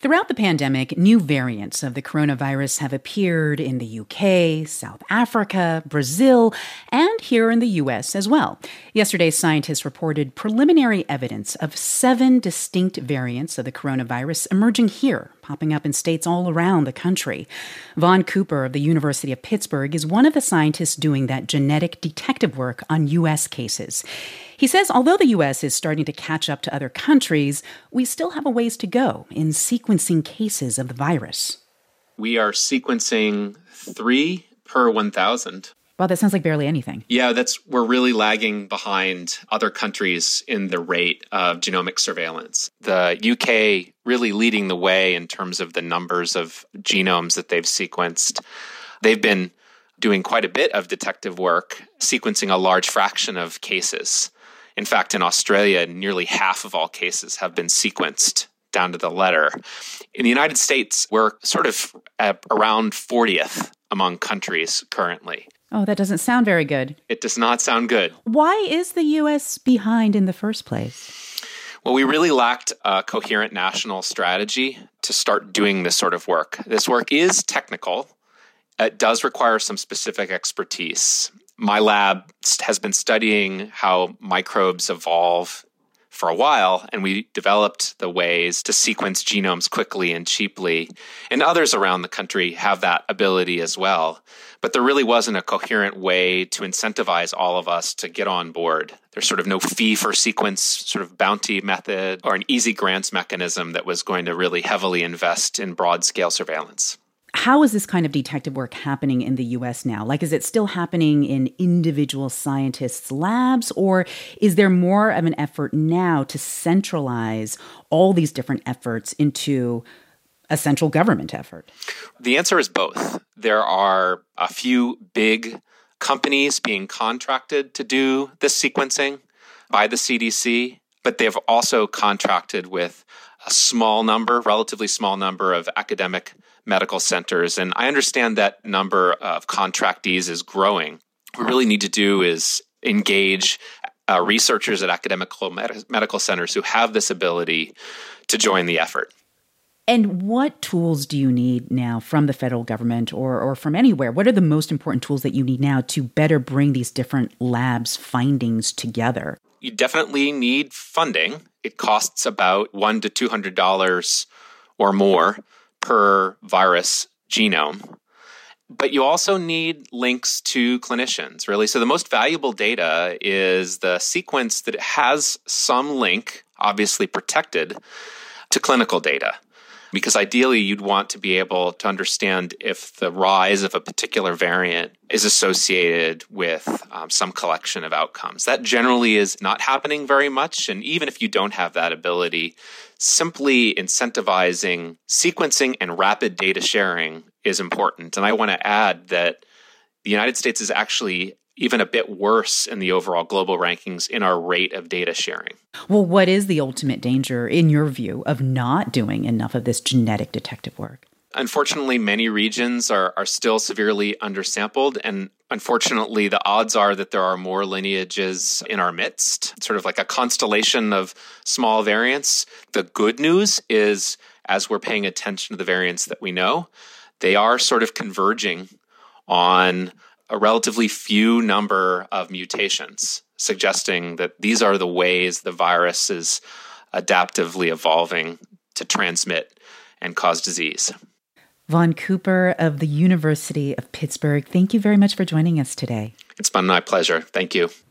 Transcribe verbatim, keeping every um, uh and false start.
Throughout the pandemic, new variants of the coronavirus have appeared in the U K, South Africa, Brazil, and here in the U S as well. Yesterday, scientists reported preliminary evidence of seven distinct variants of the coronavirus emerging here, popping up in states all around the country. Vaughn Cooper of the University of Pittsburgh is one of the scientists doing that genetic detective work on U S cases. He says although the U S is starting to catch up to other countries, we still have a ways to go in sequencing cases of the virus. We are sequencing three per one thousand. Well, that sounds like barely anything. Yeah, that's we're really lagging behind other countries in the rate of genomic surveillance. The U K really leading the way in terms of the numbers of genomes that they've sequenced. They've been doing quite a bit of detective work, sequencing a large fraction of cases. In fact, in Australia, nearly half of all cases have been sequenced down to the letter. In the United States, we're sort of at around fortieth among countries currently. Oh, that doesn't sound very good. It does not sound good. Why is the U S behind in the first place? Well, we really lacked a coherent national strategy to start doing this sort of work. This work is technical. It does require some specific expertise. My lab has been studying how microbes evolve for a while, and we developed the ways to sequence genomes quickly and cheaply. And others around the country have that ability as well. But there really wasn't a coherent way to incentivize all of us to get on board. There's sort of no fee for sequence sort of bounty method or an easy grants mechanism that was going to really heavily invest in broad-scale surveillance. How is this kind of detective work happening in the U S now? Like, is it still happening in individual scientists' labs, or is there more of an effort now to centralize all these different efforts into a central government effort? The answer is both. There are a few big companies being contracted to do this sequencing by the C D C, but they've also contracted with a small number, relatively small number of academic medical centers. And I understand that number of contractees is growing. What we really need to do is engage uh, researchers at academic med- medical centers who have this ability to join the effort. And what tools do you need now from the federal government or, or from anywhere? What are the most important tools that you need now to better bring these different labs' findings together? You definitely need funding. It costs about one hundred to two hundred dollars or more per virus genome. But you also need links to clinicians, really. So the most valuable data is the sequence that has some link, obviously protected, to clinical data. Because ideally, you'd want to be able to understand if the rise of a particular variant is associated with um, some collection of outcomes. That generally is not happening very much. And even if you don't have that ability, simply incentivizing sequencing and rapid data sharing is important. And I want to add that the United States is actually even a bit worse in the overall global rankings in our rate of data sharing. Well, what is the ultimate danger, in your view, of not doing enough of this genetic detective work? Unfortunately, many regions are, are still severely undersampled, and unfortunately, the odds are that there are more lineages in our midst, sort of like a constellation of small variants. The good news is, as we're paying attention to the variants that we know, they are sort of converging on a relatively few number of mutations, suggesting that these are the ways the virus is adaptively evolving to transmit and cause disease. Vaughn Cooper of the University of Pittsburgh, thank you very much for joining us today. It's been my pleasure. Thank you.